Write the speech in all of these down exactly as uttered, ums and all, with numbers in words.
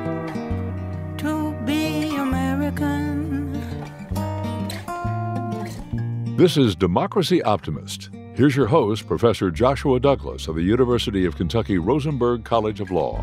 to be American. This is Democracy Optimist. Here's your host, Professor Joshua Douglas of the University of Kentucky Rosenberg College of Law.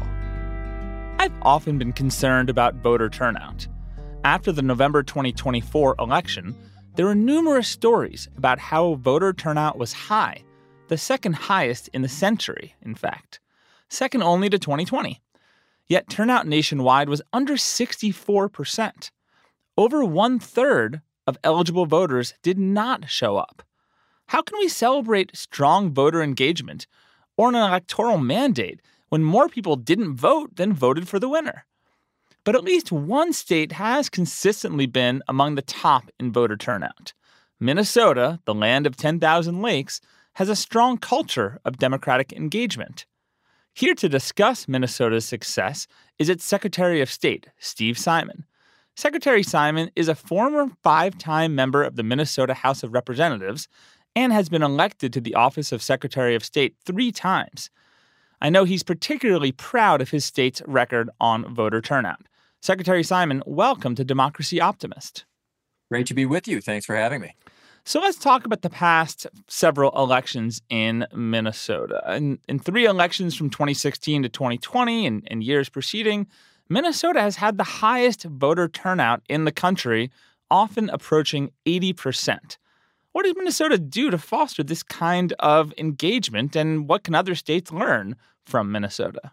I've often been concerned about voter turnout. After the November twenty twenty-four election, there were numerous stories about how voter turnout was high, the second highest in the century, in fact, second only to twenty twenty. Yet turnout nationwide was under sixty-four percent. Over one-third of eligible voters did not show up. How can we celebrate strong voter engagement or an electoral mandate when more people didn't vote than voted for the winner? But at least one state has consistently been among the top in voter turnout. Minnesota, the land of ten thousand lakes, has a strong culture of democratic engagement. Here to discuss Minnesota's success is its Secretary of State, Steve Simon. Secretary Simon is a former five-time member of the Minnesota House of Representatives and has been elected to the office of Secretary of State three times. I know he's particularly proud of his state's record on voter turnout. Secretary Simon, welcome to Democracy Optimist. Great to be with you. Thanks for having me. So let's talk about the past several elections in Minnesota. In, in three elections from twenty sixteen to twenty twenty and, and years preceding, Minnesota has had the highest voter turnout in the country, often approaching eighty percent. What does Minnesota do to foster this kind of engagement, and what can other states learn from Minnesota?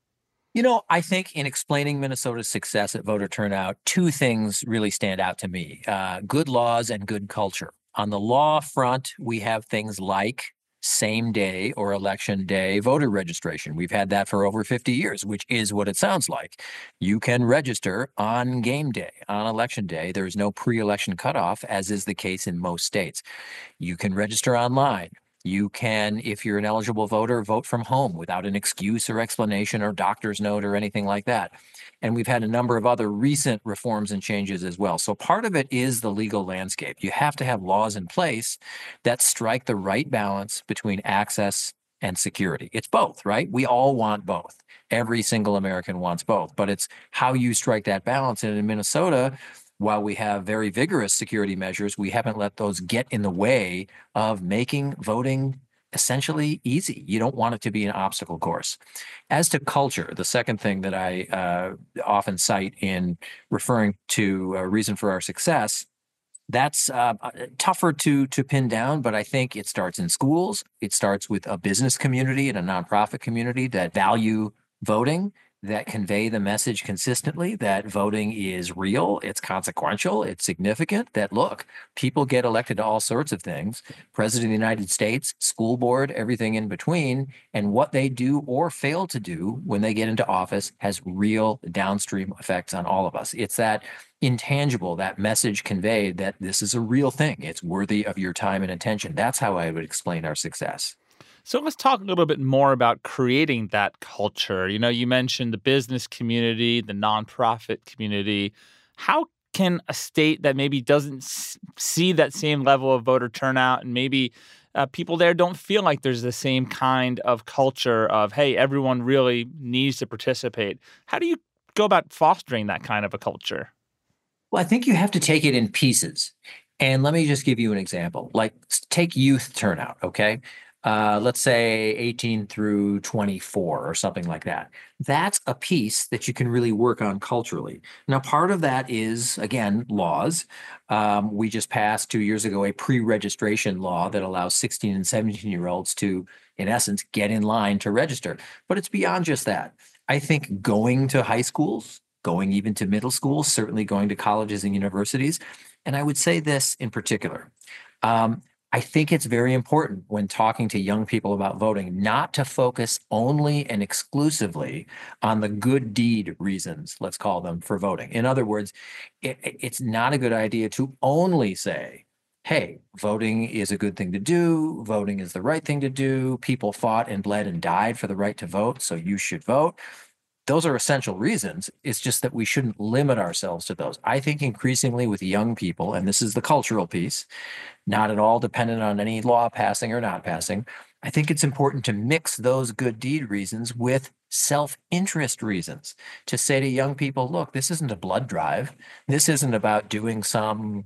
You know, I think in explaining Minnesota's success at voter turnout, two things really stand out to me, uh, good laws and good culture. On the law front, we have things like same day or election day voter registration. We've had that for over fifty years, which is what it sounds like. You can register on game day, on election day. There is no pre-election cutoff, as is the case in most states. You can register online. You can, if you're an eligible voter, vote from home without an excuse or explanation or doctor's note or anything like that. And we've had a number of other recent reforms and changes as well. So part of it is the legal landscape. You have to have laws in place that strike the right balance between access and security. It's both, right? We all want both. Every single American wants both. But it's how you strike that balance. And in Minnesota, while we have very vigorous security measures, we haven't let those get in the way of making voting essentially easy. You don't want it to be an obstacle course. As to culture, the second thing that I uh, often cite in referring to a reason for our success, that's uh, tougher to to pin down, but I think it starts in schools. It starts with a business community and a nonprofit community that value voting, that convey the message consistently that voting is real, it's consequential, it's significant, that, look, people get elected to all sorts of things, President of the United States, school board, everything in between, and what they do or fail to do when they get into office has real downstream effects on all of us. It's that intangible, that message conveyed that this is a real thing. It's worthy of your time and attention. That's how I would explain our success. So let's talk a little bit more about creating that culture. You know, you mentioned the business community, the nonprofit community. How can a state that maybe doesn't see that same level of voter turnout and maybe uh, people there don't feel like there's the same kind of culture of, hey, everyone really needs to participate. How do you go about fostering that kind of a culture? Well, I think you have to take it in pieces. And let me just give you an example. Like, take youth turnout, okay? Uh, let's say eighteen through twenty-four or something like that. That's a piece that you can really work on culturally. Now, part of that is, again, laws. Um, we just passed two years ago a pre-registration law that allows sixteen and seventeen-year-olds to, in essence, get in line to register. But it's beyond just that. I think going to high schools, going even to middle schools, certainly going to colleges and universities, and I would say this in particular. Um, I think it's very important when talking to young people about voting not to focus only and exclusively on the good deed reasons, let's call them, for voting. In other words, it, it's not a good idea to only say, hey, voting is a good thing to do, voting is the right thing to do, people fought and bled and died for the right to vote, so you should vote. those are essential reasons. It's just that we shouldn't limit ourselves to those. I think increasingly with young people, and this is the cultural piece, not at all dependent on any law passing or not passing, I think it's important to mix those good deed reasons with self-interest reasons, to say to young people, look, this isn't a blood drive. This isn't about doing some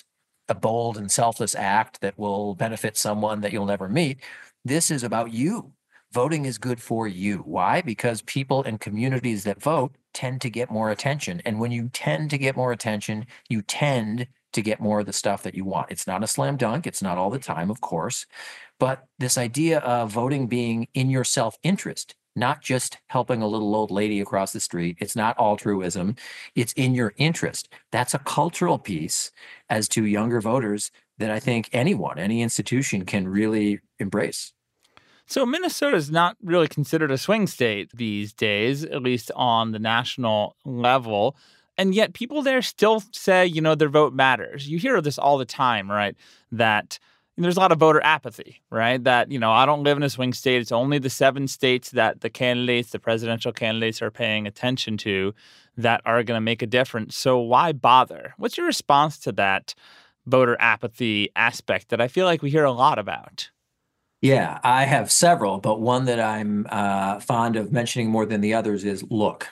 a bold and selfless act that will benefit someone that you'll never meet. This is about you. Voting is good for you. Why? Because people and communities that vote tend to get more attention. And when you tend to get more attention, you tend to get more of the stuff that you want. It's not a slam dunk. It's not all the time, of course. But this idea of voting being in your self-interest, not just helping a little old lady across the street. It's not altruism. It's in your interest. That's a cultural piece as to younger voters that I think anyone, any institution can really embrace. So Minnesota is not really considered a swing state these days, at least on the national level. And yet people there still say, you know, their vote matters. You hear this all the time, right? That there's a lot of voter apathy, right? That, you know, I don't live in a swing state. It's only the seven states that the candidates, the presidential candidates are paying attention to that are going to make a difference. So why bother? What's your response to that voter apathy aspect that I feel like we hear a lot about? Yeah, I have several, but one that I'm uh, fond of mentioning more than the others is, look,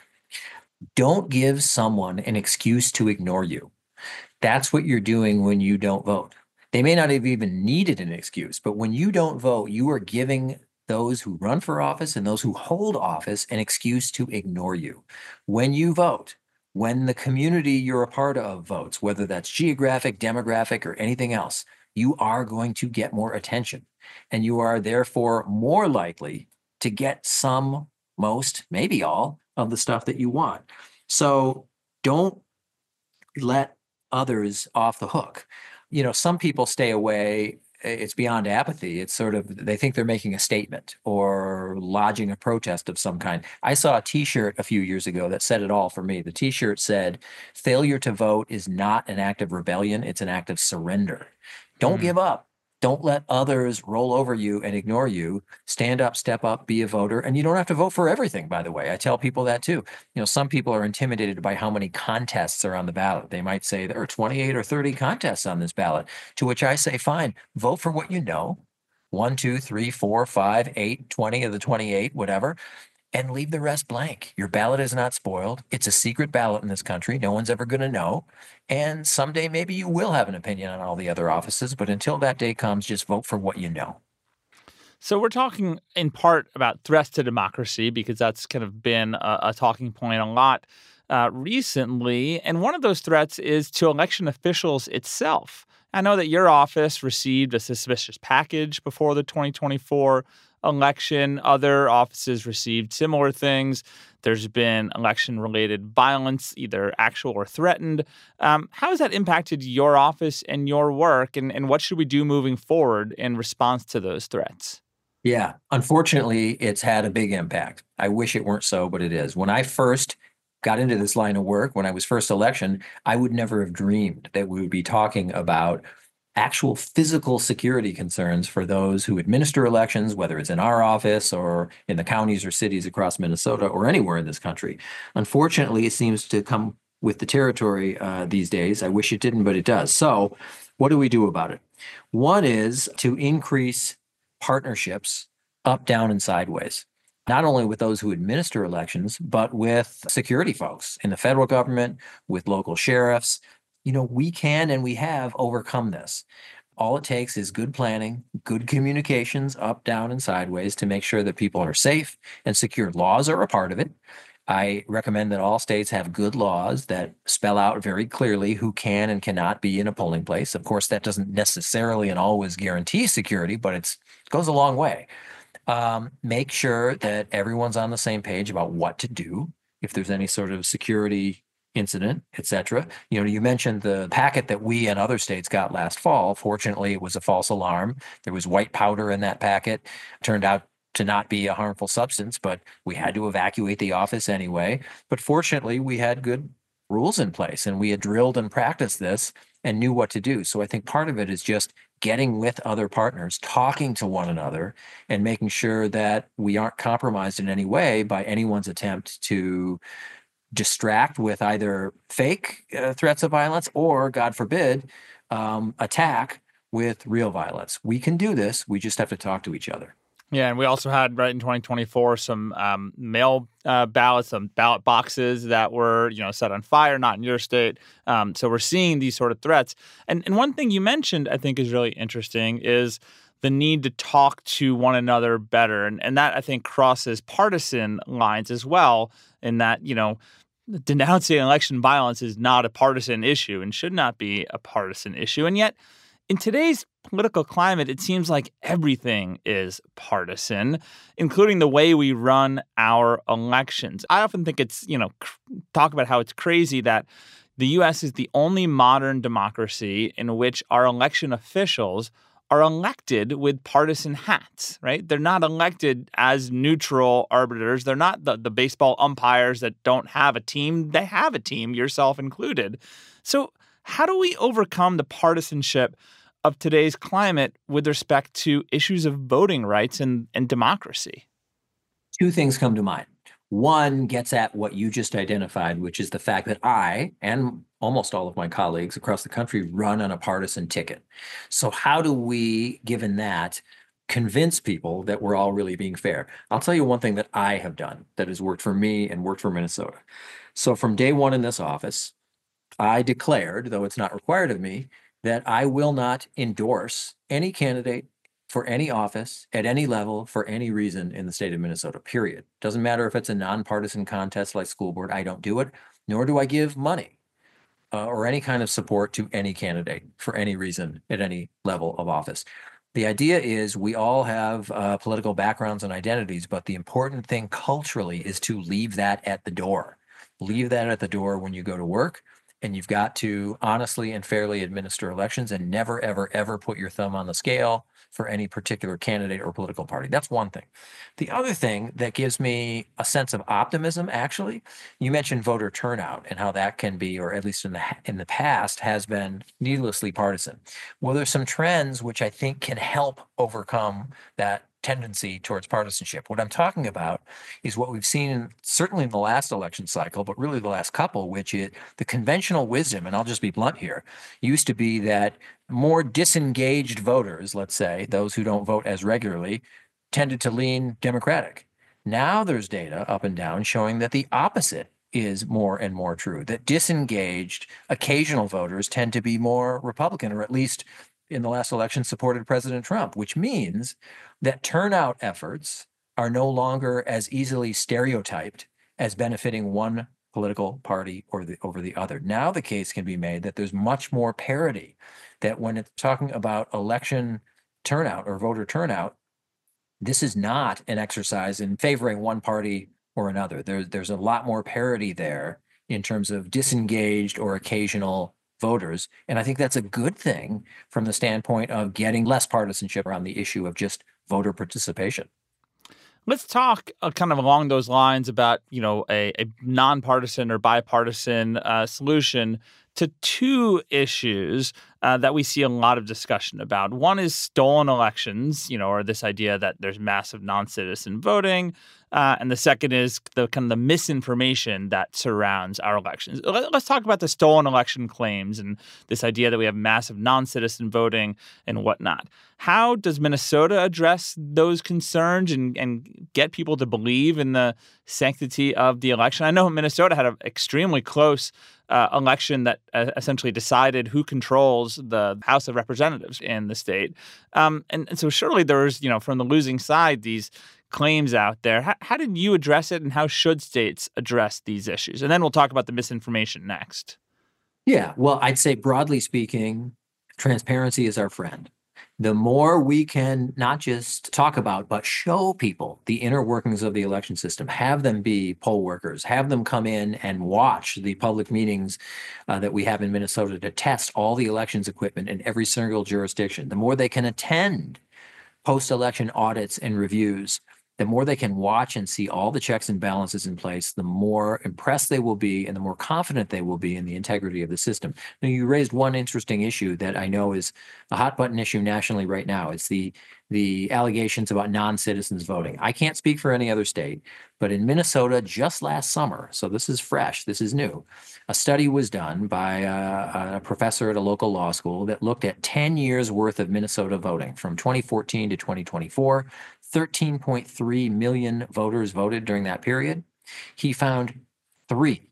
don't give someone an excuse to ignore you. That's what you're doing when you don't vote. They may not have even needed an excuse, but when you don't vote, you are giving those who run for office and those who hold office an excuse to ignore you. When you vote, when the community you're a part of votes, whether that's geographic, demographic, or anything else, you are going to get more attention. And you are therefore more likely to get some, most, maybe all of the stuff that you want. So don't let others off the hook. You know, some people stay away. It's beyond apathy. It's sort of, they think they're making a statement or lodging a protest of some kind. I saw a T-shirt a few years ago that said it all for me. The T-shirt said, failure to vote is not an act of rebellion. It's an act of surrender. Don't Mm. give up. Don't let others roll over you and ignore you. Stand up, step up, be a voter. And you don't have to vote for everything, by the way. I tell people that too. You know, some people are intimidated by how many contests are on the ballot. They might say there are twenty-eight or thirty contests on this ballot, to which I say, fine, vote for what you know. One, two, three, four, five, eight, twenty of the twenty-eight, whatever. And leave the rest blank. Your ballot is not spoiled. It's a secret ballot in this country. No one's ever going to know. And someday maybe you will have an opinion on all the other offices. But until that day comes, just vote for what you know. So we're talking in part about threats to democracy because that's kind of been a, a talking point a lot uh, recently. And one of those threats is to election officials itself. I know that your office received a suspicious package before the twenty twenty-four election. Other offices received similar things. There's been election-related violence, either actual or threatened. Um, how has that impacted your office and your work, and, and what should we do moving forward in response to those threats? Yeah, unfortunately, it's had a big impact. I wish it weren't so, but it is. When I first got into this line of work, when I was first election, I would never have dreamed that we would be talking about actual physical security concerns for those who administer elections, whether it's in our office or in the counties or cities across Minnesota or anywhere in this country. Unfortunately, it seems to come with the territory uh, these days. I wish it didn't, but it does. So what do we do about it? One is to increase partnerships up, down, and sideways, not only with those who administer elections, but with security folks in the federal government, with local sheriffs. You know, we can and we have overcome this. All it takes is good planning, good communications up, down, and sideways to make sure that people are safe and secure. Laws are a part of it. I recommend that all states have good laws that spell out very clearly who can and cannot be in a polling place. Of course, that doesn't necessarily and always guarantee security, but it's, it goes a long way. Um, make sure that everyone's on the same page about what to do if there's any sort of security incident, et cetera. You know, you mentioned the packet that we and other states got last fall. Fortunately, it was a false alarm. There was white powder in that packet. It turned out to not be a harmful substance, but we had to evacuate the office anyway. But fortunately, we had good rules in place and we had drilled and practiced this and knew what to do. So I think part of it is just getting with other partners, talking to one another, and making sure that we aren't compromised in any way by anyone's attempt to distract with either fake uh, threats of violence or, God forbid, um, attack with real violence. We can do this. We just have to talk to each other. Yeah, and we also had, right in twenty twenty-four, some um, mail uh, ballots, some ballot boxes that were, you know, set on fire, not in your state. Um, so we're seeing these sort of threats. And and one thing you mentioned, I think, is really interesting is the need to talk to one another better. And and that, I think, crosses partisan lines as well, in that, you know, denouncing election violence is not a partisan issue and should not be a partisan issue. And yet, in today's political climate, it seems like everything is partisan, including the way we run our elections. I often think it's, you know, cr- talk about how it's crazy that the U S is the only modern democracy in which our election officials are elected with partisan hats, right? They're not elected as neutral arbiters. They're not the, the baseball umpires that don't have a team. They have a team, yourself included. So how do we overcome the partisanship of today's climate with respect to issues of voting rights and, and democracy? Two things come to mind. One gets at what you just identified, which is the fact that I and almost all of my colleagues across the country run on a partisan ticket. So how do we, given that, convince people that we're all really being fair? I'll tell you one thing that I have done that has worked for me and worked for Minnesota. So from day one in this office, I declared, though it's not required of me, that I will not endorse any candidate for any office at any level for any reason in the state of Minnesota, period. Doesn't matter if it's a nonpartisan contest like school board, I don't do it, nor do I give money uh, or any kind of support to any candidate for any reason at any level of office. The idea is we all have uh, political backgrounds and identities, but the important thing culturally is to leave that at the door. Leave that at the door when you go to work. And you've got to honestly and fairly administer elections and never, ever, ever put your thumb on the scale for any particular candidate or political party. That's one thing. The other thing that gives me a sense of optimism, actually, you mentioned voter turnout and how that can be, or at least in the in the past, has been needlessly partisan. Well, there's some trends which I think can help overcome that tendency towards partisanship. What I'm talking about is what we've seen certainly in the last election cycle, but really the last couple, which is the conventional wisdom, and I'll just be blunt here, used to be that more disengaged voters, let's say, those who don't vote as regularly, tended to lean Democratic. Now there's data up and down showing that the opposite is more and more true, that disengaged occasional voters tend to be more Republican, or at least in the last election supported President Trump, which means that turnout efforts are no longer as easily stereotyped as benefiting one political party or the, over the other. Now the case can be made that there's much more parity, that when it's talking about election turnout or voter turnout, this is not an exercise in favoring one party or another. There's, there's a lot more parity there in terms of disengaged or occasional voters. And I think that's a good thing from the standpoint of getting less partisanship around the issue of just voter participation. Let's talk uh, kind of along those lines about, you know, a, a nonpartisan or bipartisan uh, solution to two issues uh, that we see a lot of discussion about. One is stolen elections, you know, or this idea that there's massive non-citizen voting. Uh, and the second is the kind of the misinformation that surrounds our elections. Let, let's talk about the stolen election claims and this idea that we have massive non-citizen voting and whatnot. How does Minnesota address those concerns and, and get people to believe in the sanctity of the election? I know Minnesota had an extremely close uh, election that uh, essentially decided who controls the House of Representatives in the state. Um, and, and so surely there's, you know, from the losing side, these claims out there. How, how did you address it, and how should states address these issues? And then we'll talk about the misinformation next. Yeah, well, I'd say broadly speaking, transparency is our friend. The more we can not just talk about, but show people the inner workings of the election system, have them be poll workers, have them come in and watch the public meetings uh, that we have in Minnesota to test all the elections equipment in every single jurisdiction, the more they can attend post-election audits and reviews the more they can watch and see all the checks and balances in place, the more impressed they will be and the more confident they will be in the integrity of the system. Now, you raised one interesting issue that I know is a hot button issue nationally right now. It's the the allegations about non-citizens voting. I can't speak for any other state, but in Minnesota just last summer, so this is fresh, this is new, a study was done by a, a professor at a local law school that looked at ten years worth of Minnesota voting from twenty fourteen to twenty twenty-four. thirteen point three million voters voted during that period. He found three,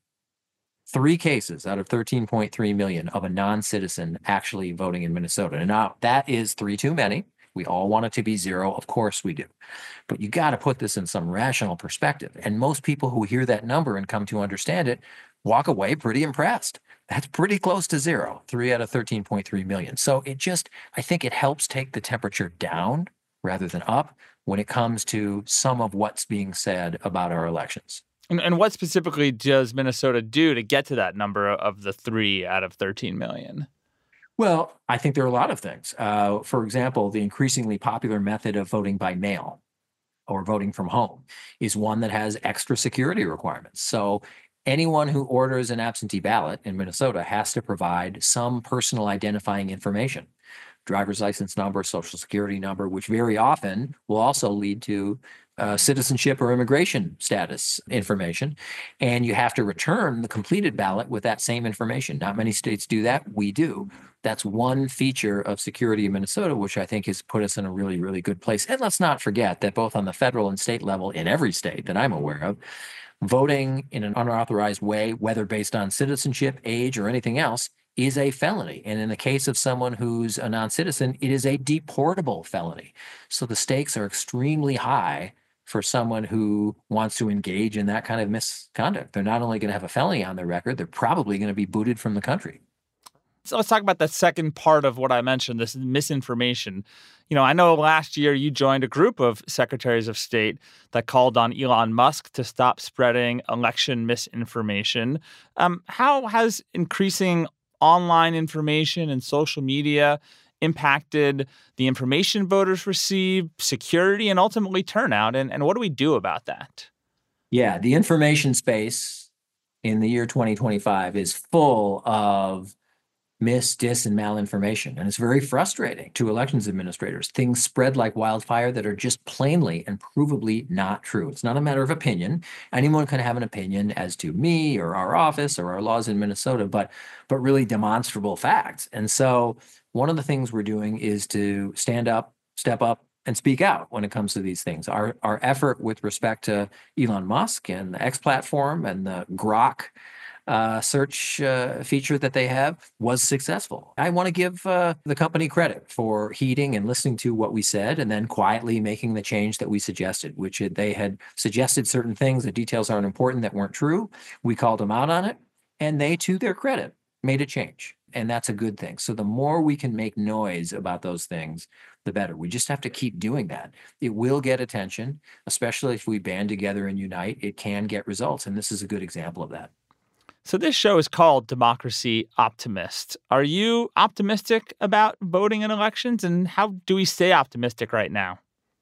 three cases out of thirteen point three million of a non-citizen actually voting in Minnesota. And now that is three too many. We all want it to be zero. Of course we do. But you got to put this in some rational perspective. And most people who hear that number and come to understand it walk away pretty impressed. That's pretty close to zero, three out of thirteen point three million. So it just, I think it helps take the temperature down rather than up when it comes to some of what's being said about our elections. And, and what specifically does Minnesota do to get to that number of the three out of thirteen million? Well, I think there are a lot of things. Uh, for example, the increasingly popular method of voting by mail or voting from home is one that has extra security requirements. So anyone who orders an absentee ballot in Minnesota has to provide some personal identifying information. Driver's license number, social security number, which very often will also lead to uh, citizenship or immigration status information. And you have to return the completed ballot with that same information. Not many states do that. We do. That's one feature of security in Minnesota, which I think has put us in a really, really good place. And let's not forget that both on the federal and state level, in every state that I'm aware of, voting in an unauthorized way, whether based on citizenship, age, or anything else, is a felony. And in the case of someone who's a non-citizen, it is a deportable felony. So the stakes are extremely high for someone who wants to engage in that kind of misconduct. They're not only going to have a felony on their record, they're probably going to be booted from the country. So let's talk about the second part of what I mentioned, this misinformation. You know, I know last year you joined a group of secretaries of state that called on Elon Musk to stop spreading election misinformation. Um, how has increasing online information and social media impacted the information voters receive, security, and ultimately turnout? And, and what do we do about that? Yeah, the information space in the year twenty twenty-five is full of mis, dis, and malinformation. And it's very frustrating to elections administrators. Things spread like wildfire that are just plainly and provably not true. It's not a matter of opinion. Anyone can have an opinion as to me or our office or our laws in Minnesota, but but really demonstrable facts. And so one of the things we're doing is to stand up, step up, and speak out when it comes to these things. Our our effort with respect to Elon Musk and the X platform and the Grok Uh, search uh, feature that they have was successful. I want to give uh, the company credit for heeding and listening to what we said and then quietly making the change that we suggested, which had, they had suggested certain things, the details aren't important, that weren't true. We called them out on it, and they, to their credit, made a change. And that's a good thing. So the more we can make noise about those things, the better. We just have to keep doing that. It will get attention, especially if we band together and unite. It can get results, and this is a good example of that. So this show is called Democracy Optimist. Are you optimistic about voting in elections, and how do we stay optimistic right now?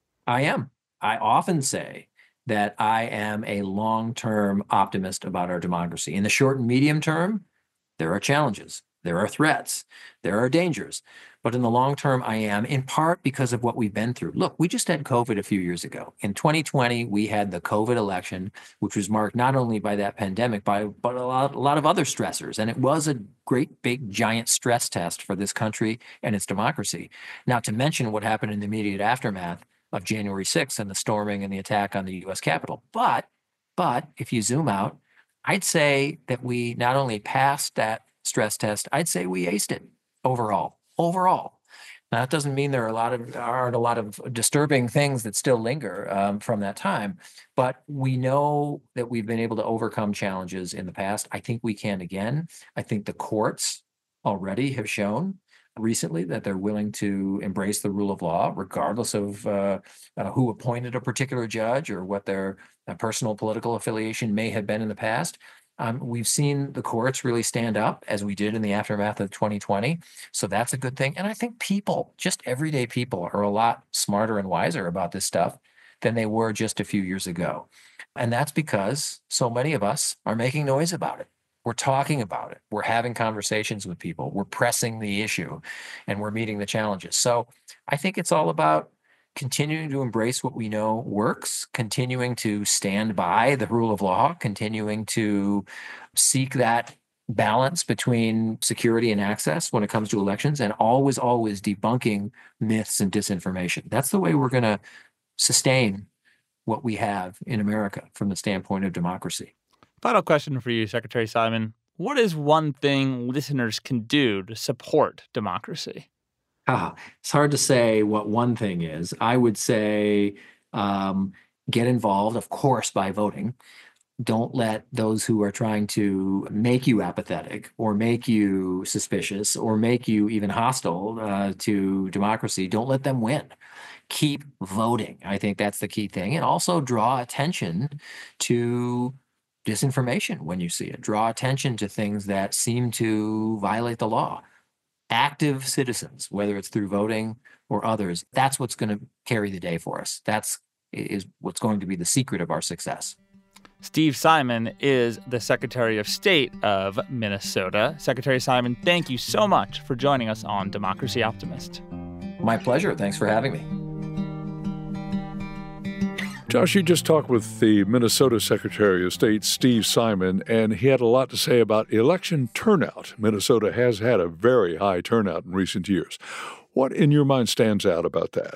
I am. I often say that I am a long-term optimist about our democracy. In the short and medium term, there are challenges, there are threats, there are dangers. But in the long term, I am, in part because of what we've been through. Look, we just had COVID a few years ago. In twenty twenty, we had the COVID election, which was marked not only by that pandemic, by, but a lot, a lot of other stressors. And it was a great, big, giant stress test for this country and its democracy. Not to mention what happened in the immediate aftermath of January sixth and the storming and the attack on the U S Capitol. But, but if you zoom out, I'd say that we not only passed that stress test, I'd say we aced it overall. Overall. Now, that doesn't mean there are a lot of aren't a lot of disturbing things that still linger um, from that time, but we know that we've been able to overcome challenges in the past. I think we can again. I think the courts already have shown recently that they're willing to embrace the rule of law, regardless of uh, uh, who appointed a particular judge or what their uh, personal political affiliation may have been in the past. Um, we've seen the courts really stand up, as we did in the aftermath of twenty twenty. So that's a good thing. And I think people, just everyday people, are a lot smarter and wiser about this stuff than they were just a few years ago. And that's because so many of us are making noise about it. We're talking about it. We're having conversations with people. We're pressing the issue, and we're meeting the challenges. So I think it's all about continuing to embrace what we know works, continuing to stand by the rule of law, continuing to seek that balance between security and access when it comes to elections, and always, always debunking myths and disinformation. That's the way we're going to sustain what we have in America from the standpoint of democracy. Final question for you, Secretary Simon. What is one thing listeners can do to support democracy? Ah, it's hard to say what one thing is. I would say um, get involved, of course, by voting. Don't let those who are trying to make you apathetic or make you suspicious or make you even hostile uh, to democracy, don't let them win. Keep voting. I think that's the key thing. And also draw attention to disinformation when you see it. Draw attention to things that seem to violate the law. Active citizens, whether it's through voting or others, that's what's going to carry the day for us. That's is what's going to be the secret of our success. Steve Simon is the Secretary of State of Minnesota. Secretary Simon, thank you so much for joining us on Democracy Optimist. My pleasure. Thanks for having me. Josh, you just talked with the Minnesota Secretary of State, Steve Simon, and he had a lot to say about election turnout. Minnesota has had a very high turnout in recent years. What, in your mind, stands out about that?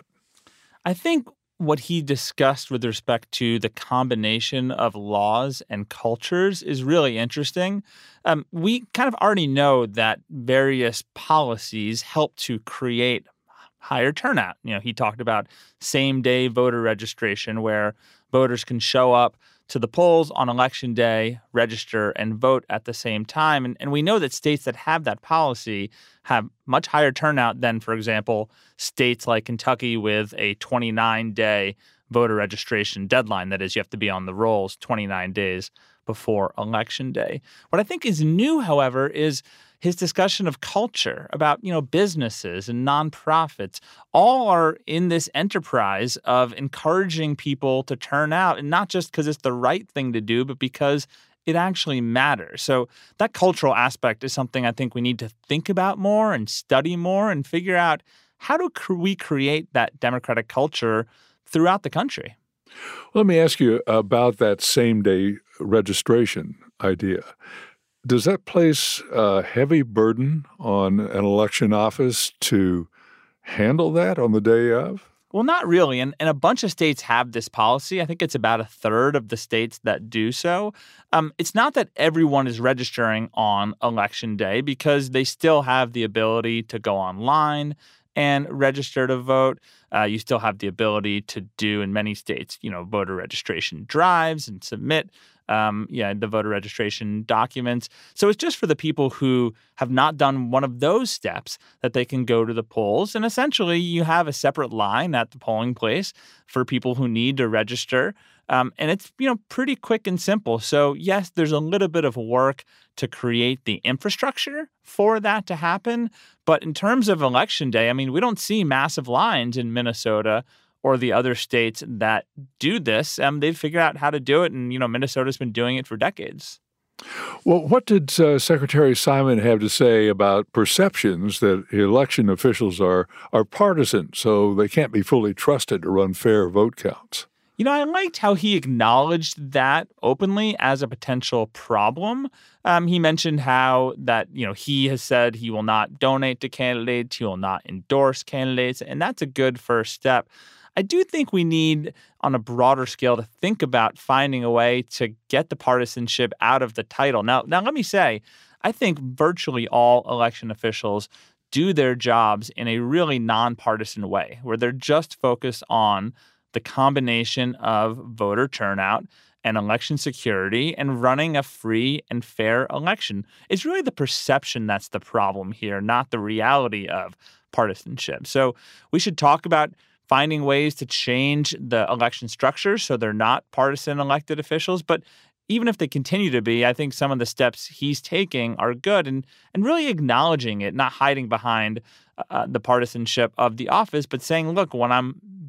I think what he discussed with respect to the combination of laws and cultures is really interesting. Um, we kind of already know that various policies help to create higher turnout. You know, he talked about same-day voter registration, where voters can show up to the polls on election day, register, and vote at the same time. And, and we know that states that have that policy have much higher turnout than, for example, states like Kentucky with a twenty-nine day voter registration deadline. That is, you have to be on the rolls twenty-nine days before Election Day. What I think is new, however, is his discussion of culture, about, you know, businesses and nonprofits, all are in this enterprise of encouraging people to turn out, and not just because it's the right thing to do, but because it actually matters. So that cultural aspect is something I think we need to think about more and study more and figure out, how do we create that democratic culture throughout the country? Let me ask you about that same-day registration idea. Does that place a heavy burden on an election office to handle that on the day of? Well, not really. And, and a bunch of states have this policy. I think it's about a third of the states that do so. Um, it's not that everyone is registering on Election Day, because they still have the ability to go online and register to vote. Uh, you still have the ability to do, in many states, you know, voter registration drives and submit Um, yeah, the voter registration documents. So it's just for the people who have not done one of those steps that they can go to the polls. And essentially, you have a separate line at the polling place for people who need to register. Um, and it's, you know, pretty quick and simple. So yes, there's a little bit of work to create the infrastructure for that to happen. But in terms of Election Day, I mean, we don't see massive lines in Minnesota or the other states that do this. Um, they've figured out how to do it, and, you know, Minnesota's been doing it for decades. Well, what did uh, Secretary Simon have to say about perceptions that election officials are are partisan, so they can't be fully trusted to run fair vote counts? You know, I liked how he acknowledged that openly as a potential problem. Um, he mentioned how that, you know, he has said he will not donate to candidates, he will not endorse candidates, and that's a good first step. I do think we need, on a broader scale, to think about finding a way to get the partisanship out of the title. Now, now let me say, I think virtually all election officials do their jobs in a really nonpartisan way, where they're just focused on the combination of voter turnout and election security and running a free and fair election. It's really the perception that's the problem here, not the reality of partisanship. So we should talk about finding ways to change the election structure so they're not partisan elected officials. But even if they continue to be, I think some of the steps he's taking are good, and and really acknowledging it, not hiding behind uh, the partisanship of the office, but saying, look, when I'm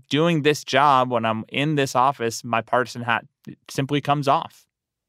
doing this job, when I'm in this office, my partisan hat simply comes off.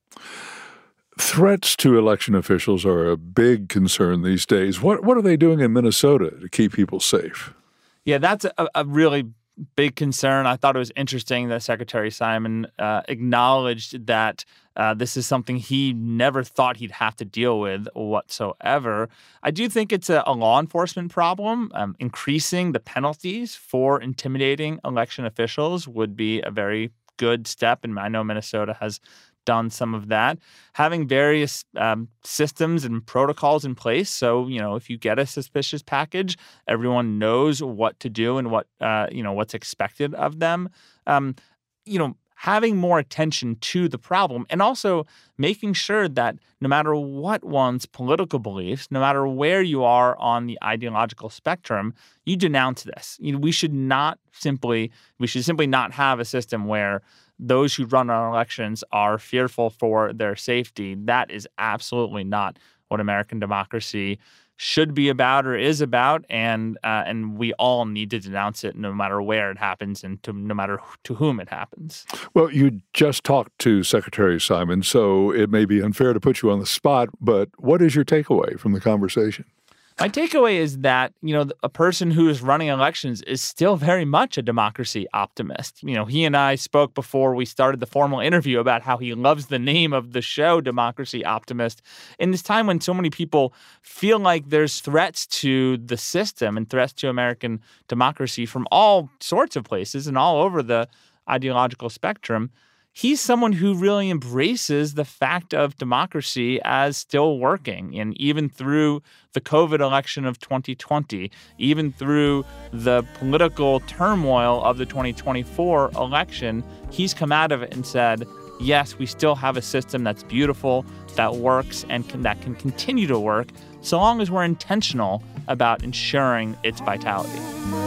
Threats to election officials are a big concern these days. What what are they doing in Minnesota to keep people safe? Yeah, that's a, a really big concern. I thought it was interesting that Secretary Simon uh, acknowledged that uh, this is something he never thought he'd have to deal with whatsoever. I do think it's a, a law enforcement problem. Um, increasing the penalties for intimidating election officials would be a very good step, and I know Minnesota has done some of that. Having various um, systems and protocols in place, so you know if you get a suspicious package, everyone knows what to do and what uh, you know what's expected of them. Um, you know, having more attention to the problem, and also making sure that no matter what one's political beliefs, no matter where you are on the ideological spectrum, you denounce this. You know, we should not simply we should simply not have a system where those who run our elections are fearful for their safety. That is absolutely not what American democracy should be about or is about, and uh, and we all need to denounce it no matter where it happens and to, no matter to whom it happens. Well, you just talked to Secretary Simon, so it may be unfair to put you on the spot, but what is your takeaway from the conversation? My takeaway is that, you know, a person who is running elections is still very much a democracy optimist. You know, he and I spoke before we started the formal interview about how he loves the name of the show, Democracy Optimist. In this time when so many people feel like there's threats to the system and threats to American democracy from all sorts of places and all over the ideological spectrum, he's someone who really embraces the fact of democracy as still working. And even through the COVID election of twenty twenty, even through the political turmoil of the twenty twenty-four election, he's come out of it and said, yes, we still have a system that's beautiful, that works, and can, that can continue to work so long as we're intentional about ensuring its vitality.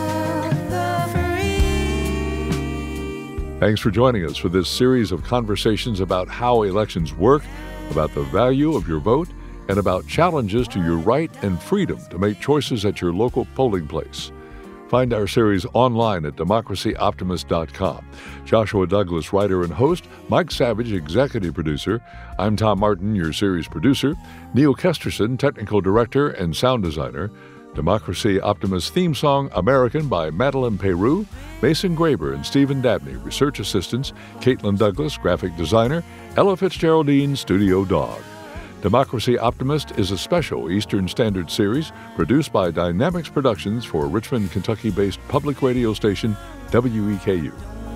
Thanks for joining us for this series of conversations about how elections work, about the value of your vote, and about challenges to your right and freedom to make choices at your local polling place. Find our series online at democracy optimist dot com. Joshua Douglas, writer and host, Mike Savage, executive producer. I'm Tom Martin, your series producer. Neil Kesterson, technical director and sound designer. Democracy Optimist theme song, American, by Madeline Peru. Mason Graber and Stephen Dabney, research assistants. Caitlin Douglas, graphic designer. Ella Fitzgeraldine, studio dog. Democracy Optimist is a special Eastern Standard series produced by Dynamics Productions for Richmond, Kentucky-based public radio station W E K U.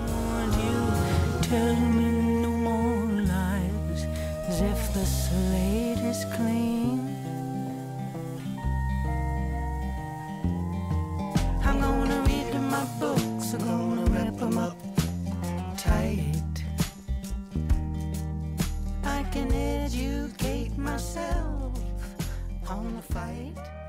Tell me no more lies, as if the slate is clean. I'm gonna read my books, I'm gonna wrap them up tight. I can educate myself on the fight.